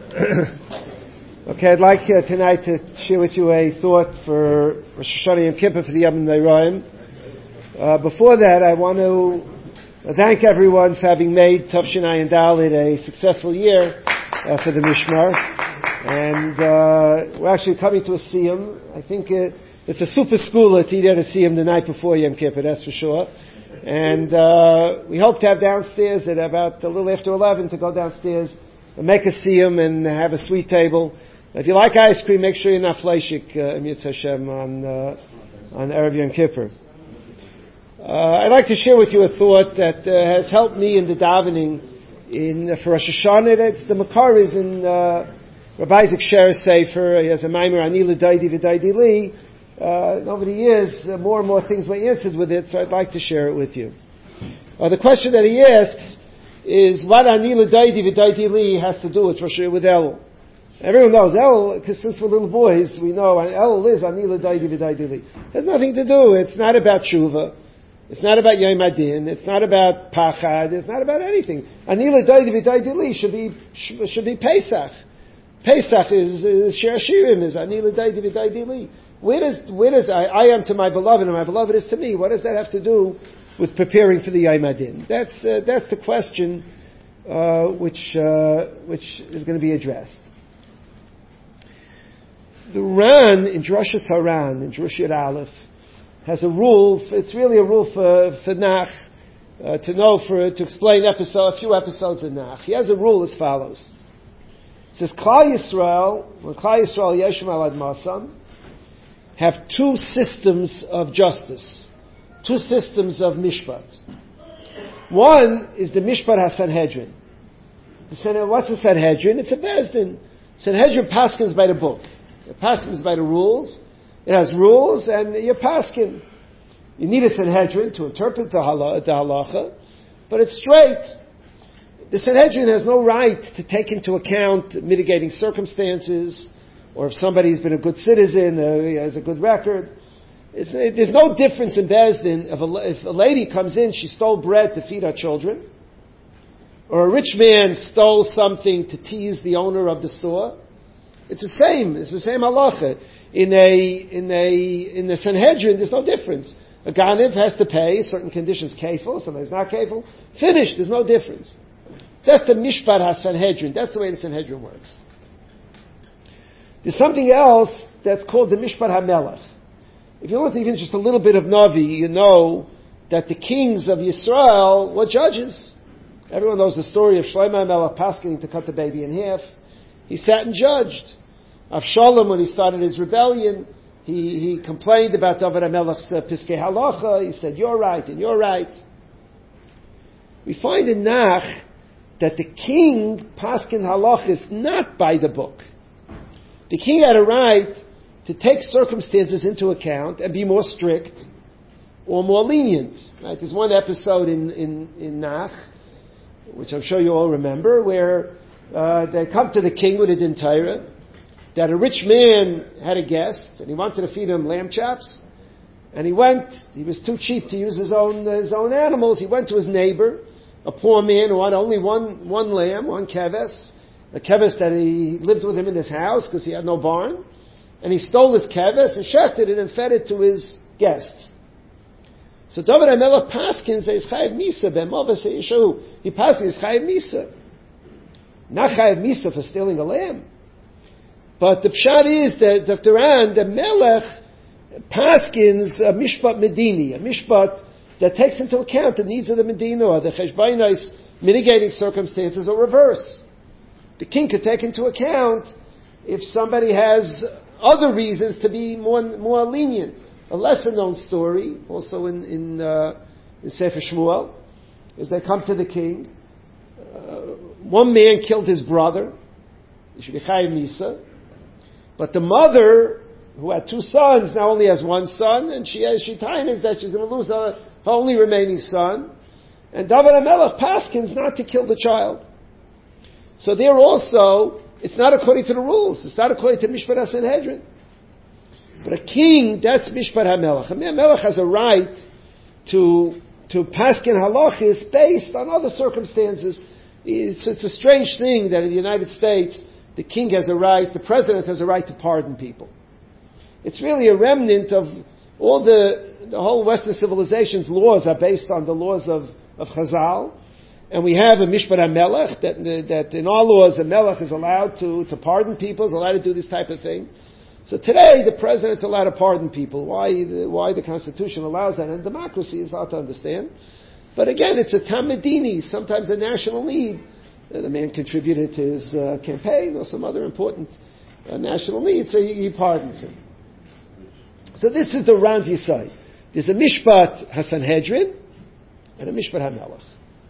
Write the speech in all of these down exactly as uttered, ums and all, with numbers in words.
Okay, I'd like uh, tonight to share with you a thought for Rosh Hashanah Yom Kippur for the Yom Noraim. Uh, before that, I want to thank everyone for having made Tafshin Ayin Dalet a successful year uh, for the Mishmar. And uh, we're actually coming to a Siyum. I think uh, it's a super schooler to either to Siyum the night before Yom Kippur, that's for sure. And uh, we hope to have downstairs at about a little after eleven to go downstairs and make a Siyum and have a sweet table. If you like ice cream, make sure you're not fleishik, uh, Emir Hashem, on, uh, on Erev Yom Kippur. Uh, I'd like to share with you a thought that uh, has helped me in the davening in, uh, for Rosh Hashanah. It's the Makar is in, uh, Rabbi Isaac Sher Sefer. He has a Maimer, Ani L'Daidi V'Daidi Li. Uh, over the years, uh, more and more things were answered with it, so I'd like to share it with you. Uh, the question that he asks is, what Ani L'Daidi V'Daidi Li has to do with Rosh with El? Everyone knows El, because since we're little boys, we know El is Ani L'Daidi V'Daidi Li. Has nothing to do. It's not about Tshuva. It's not about Yom Adin. It's not about Pachad. It's not about anything. Ani L'Daidi V'Daidi Li should be should be Pesach. Pesach is, is Shir Shirim, is Ani L'Daidi V'Daidi Li. Where does where does I, I am to my beloved and my beloved is to me? What does that have to do with preparing for the Yom Adin? That's uh, that's the question uh, which uh, which is going to be addressed. The Ran in Drushas Haran in Drush Yud Aleph has a rule. It's really a rule for for Nach uh, to know for to explain episode a few episodes of Nach. He has a rule as follows. It says Klal Yisrael when Klal Yisrael Yeshem Alad Masam have two systems of justice, two systems of mishpat. One is the mishpat HaSanhedrin. The, what's the Sanhedrin? It's a bezdin. Sanhedrin paskins by the book. It paskins by the rules. It has rules, and you're paskin. You need a Sanhedrin to interpret the halacha, the halacha, but it's straight. The Sanhedrin has no right to take into account mitigating circumstances, or if somebody's been a good citizen, uh, he has a good record. It's, it, there's no difference in Bezdin if a, if a lady comes in, she stole bread to feed her children, or a rich man stole something to tease the owner of the store. It's the same. It's the same halacha. In a in a in the Sanhedrin, there's no difference. A ganiv has to pay certain conditions. Kefil, somebody's not kefil. Finished. There's no difference. That's the mishpat ha-Sanhedrin. That's the way the Sanhedrin works. There's something else that's called the Mishpat HaMelech. If you look even just a little bit of Navi, you know that the kings of Yisrael were judges. Everyone knows the story of Shlomo HaMelech paskening to cut the baby in half. He sat and judged. Avshalom, when he started his rebellion, he, he complained about David HaMelech's uh, Piskei Halacha. He said, you're right and you're right. We find in Nach that the king paskin halachas not by the book. The king had a right to take circumstances into account and be more strict or more lenient. Right? There's one episode in, in, in Nach, which I'm sure you all remember, where uh, they come to the king with a din Torah, that a rich man had a guest, and he wanted to feed him lamb chops, and he went, he was too cheap to use his own his own animals, he went to his neighbor, a poor man who had only one, one lamb, one keves, a keves that he lived with him in his house because he had no barn, and he stole his keves and shechted it and fed it to his guests. So David HaMelech paskins says chayav misa be'mavas yeshu. He paskins chayav misa, not chayav misa for stealing a lamb. But the pshat is that Doctor Ran, the Melech paskins a mishpat medini, a mishpat that takes into account the needs of the Medina or the cheshbonais mitigating circumstances or reverse. The king could take into account if somebody has other reasons to be more more lenient. A lesser known story, also in in, uh, in Sefer Shmuel, is they come to the king. Uh, one man killed his brother. He should be chayav misa. But the mother, who had two sons, now only has one son, and she has she tainas that she's going to lose her, her only remaining son. And David HaMelech paskins not to kill the child. So there also, it's not according to the rules. It's not according to Mishpat HaSanhedrin. But a king, that's Mishpat HaMelech. A Melech has a right to to paskin halachis based on other circumstances. It's, it's a strange thing that in the United States the king has a right, the president has a right to pardon people. It's really a remnant of all the, the whole Western civilization's laws are based on the laws of, of Chazal. And we have a Mishpat HaMelech, that, that in our laws a Melech is allowed to, to pardon people, is allowed to do this type of thing. So today the president's allowed to pardon people. Why the, why the Constitution allows that? And democracy is hard to understand. But again, it's a tam medini, sometimes a national need. Uh, the man contributed to his uh, campaign or some other important uh, national need, so he, he pardons him. So this is the Ran's Yisai. There's a Mishpat HaSanhedrin and a Mishpat HaMelech.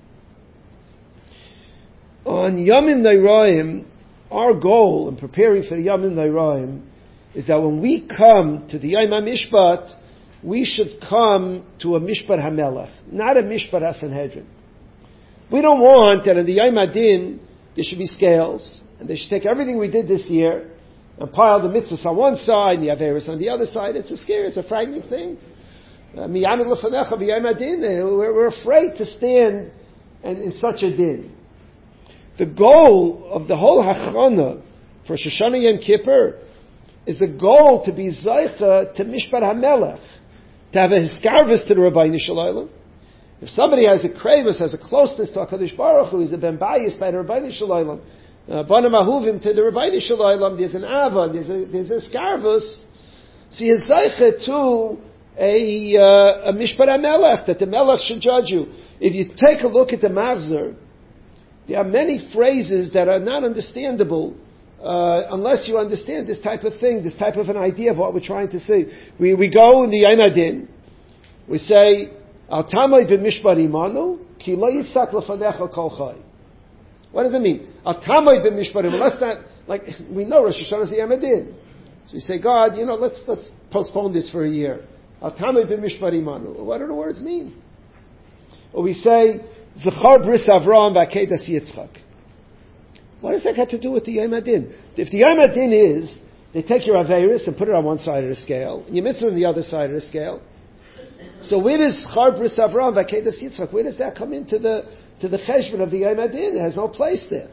On Yamim Noraim, our goal in preparing for the Yamim Noraim is that when we come to the Yom HaMishpat, we should come to a Mishpat HaMelech, not a Mishpat HaSanhedrin. We don't want that in the Yom HaDin there should be scales, and they should take everything we did this year and pile the mitzvahs on one side and the Averis on the other side. It's a scary, it's a frightening thing. Miyamid L'fanecha b'Yom HaDin, we're afraid to stand in such a din. The goal of the whole Hachana for Shoshana Yom Kippur is the goal to be Zaycha to Mishpat HaMelech, to have a hiskarvus to the Rabbeinu Shalom. If somebody has a kravis, has a closeness to HaKadosh Baruch Hu, he's a ben bayis by the Rabbeinu Shalom, Bana Mahuvim to the Rabbeinu Shalom, there's an Ava, there's a, there's a skarvus, so he's Zaycha to a, uh, a Mishpat HaMelech, that the Melech should judge you. If you take a look at the Machzor, there are many phrases that are not understandable uh, unless you understand this type of thing, this type of an idea of what we're trying to say. We we go in the Yom HaDin, we say, Al Tamay b'mishpat imanu, ki lo yitzak lefanecha kol chai. What does it mean? Al Tamay b'mishpat imanu. Let's not, like, we know Rosh Hashanah is the Yom HaDin. So we say, God, you know, let's let's postpone this for a year. Al Tamay b'mishpat imanu. What do the words mean? Or we say, Zechar bris Avraham v'akedas Yitzchak. What does that have to do with the Yom HaDin? If the Yom HaDin is, they take your Averis and put it on one side of the scale, and your mitzvah on the other side of the scale. So where does Zechar bris Avraham v'akedas Yitzchak, where does that come into the, to the cheshbon of the Yom HaDin? It has no place there.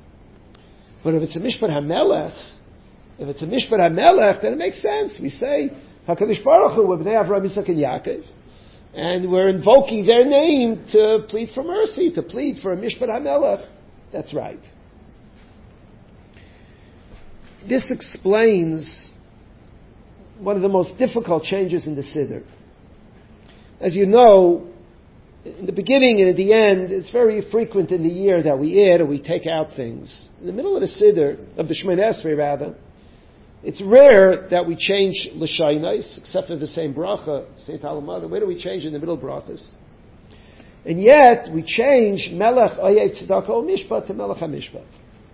But if it's a Mishpat HaMelech, if it's a Mishpat HaMelech, then it makes sense. We say, HaKadosh Baruch Hu, B'nei Avraham, Yitzchak, and Yaakov. And we're invoking their name to plead for mercy, to plead for a Mishpat HaMelech. That's right. This explains one of the most difficult changes in the Siddur. As you know, in the beginning and at the end, it's very frequent in the year that we add or we take out things. In the middle of the Siddur, of the Shemoneh Esrei rather, it's rare that we change l'shainos, except for the same bracha, Saint Alamada. Where do we change in the middle brachas? And yet, we change Melech Oyev Tzedakah Mishpat to Melech HaMishpat.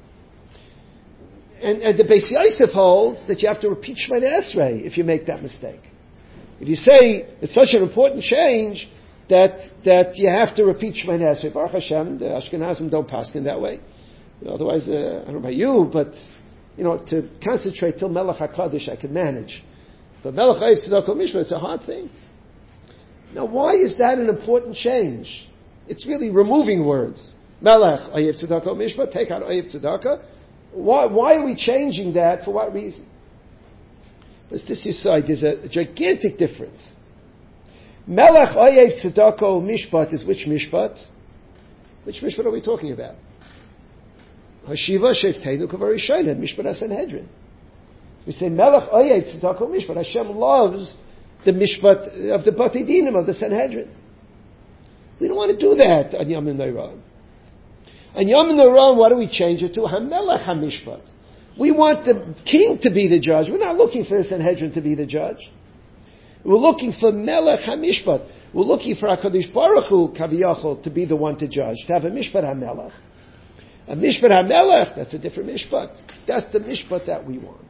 And, and the Beis Yosef holds that you have to repeat Shemoneh Esrei if you make that mistake. If you say it's such an important change that that you have to repeat Shemoneh Esrei, Baruch Hashem, the Ashkenazim don't pass in that way. Otherwise, uh, I don't know about you, but you know, to concentrate till Melech HaKadosh I can manage. But Melech Oyev Tzedakah Mishpat, it's a hard thing. Now, why is that an important change? It's really removing words. Melech Oyev Tzedakah Mishpat, take out Oyev Tzedakah. Why, why are we changing that? For what reason? But this aside, there's a gigantic difference. Melech Oyev Tzedakah Mishpat is which Mishpat? Which Mishpat are we talking about? Hashiva Shefteinu Kavarishayna, Mishpat HaSanhedrin. We say Melech Oyev Tzedakah Mishpat. Hashem loves the Mishpat of the Batei Dinim of the Sanhedrin. We don't want to do that on Yom Noraim. On Yom Noraim, what do we change it to? HaMelech HaMishpat. We want the king to be the judge. We're not looking for the Sanhedrin to be the judge. We're looking for Melech HaMishpat. We're looking for HaKadosh Baruch Hu, Kaviyachol, to be the one to judge, to have a Mishpat HaMelech. A Mishpat HaMelech, that's a different Mishpat. That's the Mishpat that we want.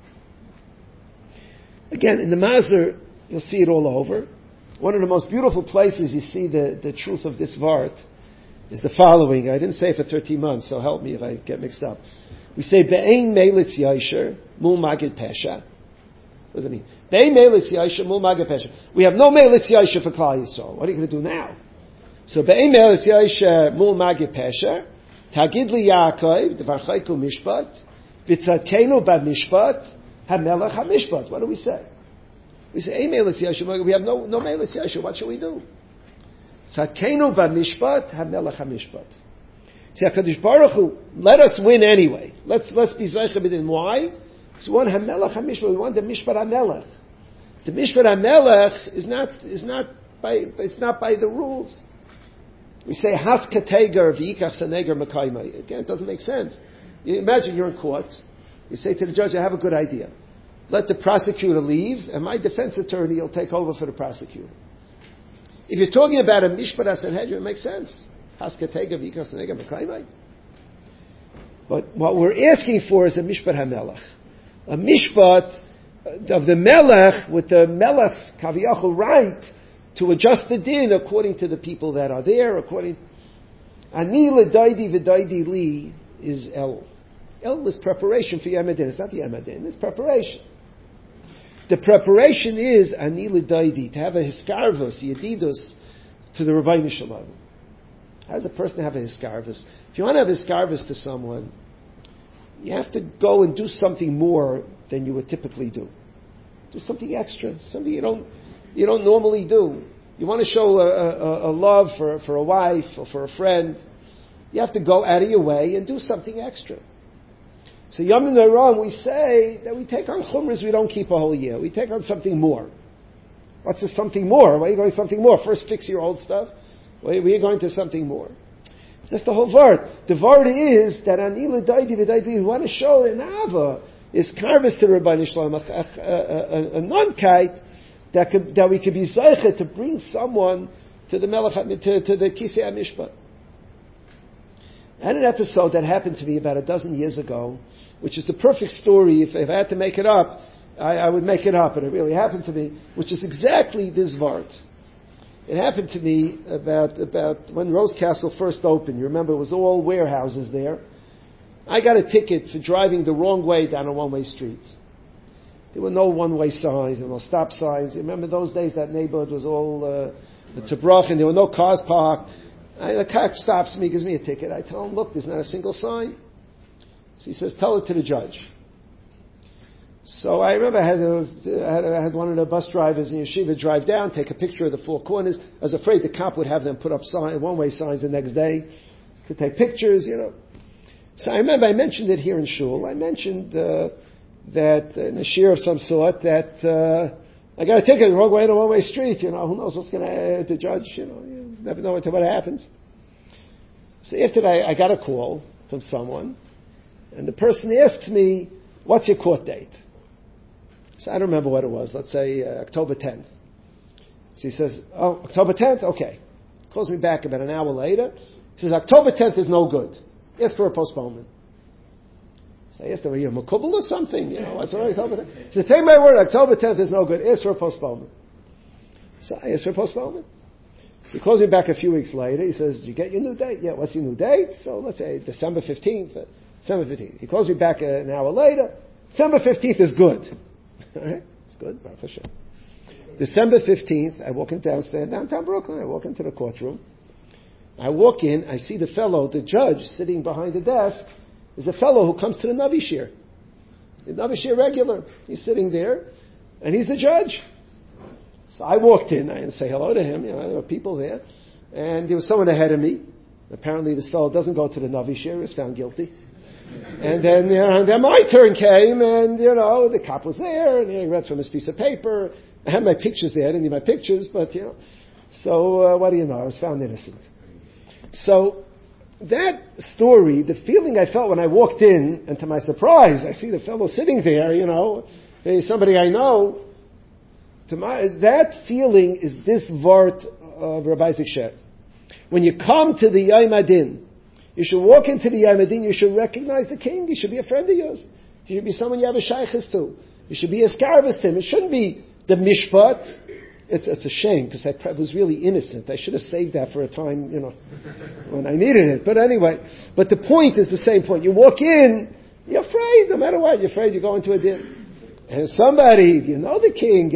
Again, in the Machzor, you'll see it all over. One of the most beautiful places you see the, the truth of this Vart is the following. I didn't say it for thirteen months, so help me if I get mixed up. We say, Be'ein Meilitz Yasher, Mul Magid Pesha. What does it mean? Be'ein Meilitz Yasher, Mul Magid Pesha. We have no Meilitz Yasher for Klal Yisrael. What are you going to do now? So, Be'ein Meilitz Yasher, Mul Magid Pesha, Tagid Li Yaakov, Devar Chayku Mishpat, V'tzadkenu b'mishpat hamelech hamishpat. What do we say? We say, "Hey, Melech Yeshu." We have no no Melech Yeshu. What should we do? Tzadkenu b'mishpat hamelech hamishpat. See, HaKadosh Baruch Hu, let us win anyway. Let's let's be zeicha b'din. Why? Because we want hamelech hamishpat. We want the mishpat hamelech. The mishpat hamelech is not is not by it's not by the rules. We say has kategar v'ikach sanegar mekayma. Again, it doesn't make sense. You imagine you're in court. You say to the judge, "I have a good idea. Let the prosecutor leave, and my defense attorney will take over for the prosecutor." If you're talking about a mishpat hasanhedrin, it makes sense. Has kategar v'ikach sanegar mekayma. But what we're asking for is a mishpat hamelech, a mishpat of the melech with the melech kaviyachol right to adjust the din according to the people that are there, according... Ani l'daidi v'daidi li is El. El is preparation for Yom Hadin. It's not the Yom Hadin, it's preparation. The preparation is Ani l'daidi, to have a hiskarvus, yedidus, to the Rabbeinu Shalom. How does a person have a hiskarvus? If you want to have a hiskarvus to someone, you have to go and do something more than you would typically do. Do something extra, something you don't you don't normally do. You want to show a, a, a love for, for a wife or for a friend, you have to go out of your way and do something extra. So Yom Noram, we say that we take on chumras we don't keep a whole year. We take on something more. What's the something more? Why are you going to something more? First fix your old stuff. Why are you going to something more? That's the whole word. The word is that an ila daidi v'daidi, we want to show an ava is karvus to Rabbeinu Shalom, a, a, a, a non-kite that could, that we could be zeicha to bring someone to the melech to, to the kisei hamishpat. I had an episode that happened to me about a dozen years ago, which is the perfect story. If, if I had to make it up, I, I would make it up, and it really happened to me, which is exactly this vart. It happened to me about about when Rose Castle first opened. You remember, it was all warehouses there. I got a ticket for driving the wrong way down a one-way street. There were no one-way signs, there were no stop signs. You remember those days that neighborhood was all uh, it's a brach, and there were no cars parked. I, the cop stops me, gives me a ticket. I tell him, "Look, there's not a single sign." So he says, "Tell it to the judge." So I remember I had, a, I had, a, I had one of the bus drivers in Yeshiva drive down, take a picture of the four corners. I was afraid the cop would have them put up sign, one-way signs the next day to take pictures, you know. So I remember I mentioned it here in Shul. I mentioned uh, that in a shir of some sort that uh, I got a ticket the wrong way on a one-way street. You know, who knows what's going to the judge? You know, you never know until what happens. So after that, I, I got a call from someone, and the person asks me, "What's your court date?" So I don't remember what it was. Let's say uh, October tenth. So he says, "Oh, October tenth? Okay." Calls me back about an hour later. He says, "October tenth is no good. Ask for a postponement." So I asked him, "Are you a makubal or something? You know, what's wrong with October tenth?" He said, "Take my word, October tenth is no good. Ask for a postponement." So I asked for a postponement. So he calls me back a few weeks later. He says, "Did you get your new date?" "Yeah, what's your new date?" So let's say December fifteenth. Uh, December fifteenth. He calls me back an hour later. December fifteenth is good. All right? It's good. Baruch Hashem. December fifteenth, I walk in downstairs, downtown Brooklyn. I walk into the courtroom. I walk in, I see the fellow, the judge, sitting behind the desk, is a fellow who comes to the Navi Shir. The Navi Shir regular. He's sitting there, and he's the judge. So I walked in, I didn't say hello to him, you know, there were people there, and there was someone ahead of me. Apparently this fellow doesn't go to the Navi Shir, he was found guilty. And then, you know, and then my turn came, and, you know, the cop was there, and he read from his piece of paper. I had my pictures there, I didn't need my pictures, but, you know. So, uh, what do you know, I was found innocent. So, that story, the feeling I felt when I walked in, and to my surprise, I see the fellow sitting there, you know, he's somebody I know. To my, that feeling is this vart of Rabbi Isaac Sher. When you come to the Yom Hadin, you should walk into the Yom Hadin, you should recognize the king, he should be a friend of yours. He should be someone you have a shaykhis to. You should be a scarvus to him. It shouldn't be the mishpat. It's, it's a shame, because I was really innocent. I should have saved that for a time, you know, when I needed it. But anyway, but the point is the same point. You walk in, you're afraid, no matter what, you're afraid you go into a din. And somebody, you know the king,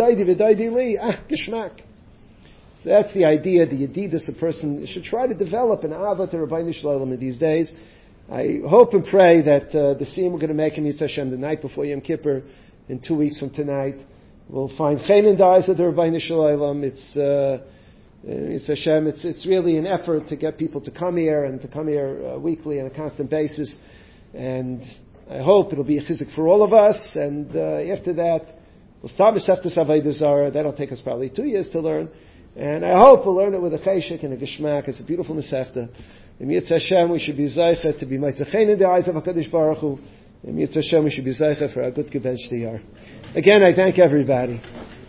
ah, geschmack. So that's the idea, the yedidus a person should try to develop an ava to Rabbeinu Shalom in these days. I hope and pray that uh, the scene we're going to make in Yitzhak Hashem the night before Yom Kippur, in two weeks from tonight, will find chen in the eyes of the Rabbeinu Shalom. It's uh, Yitzhak Hashem. It's it's really an effort to get people to come here and to come here uh, weekly on a constant basis, and I hope it'll be a chizuk for all of us. And uh, after that, we'll start Masechtas Avodah Zarah. That'll take us probably two years to learn, and I hope we'll learn it with a cheshek and a geshmak. It's a beautiful Masechta. In Yitzhak Hashem, we should be zeicha to be meitzach in the eyes of HaKadosh Baruch Hu. In Yitzhak Hashem, we should be zeicha for a good gebench to yar. Again, I thank everybody.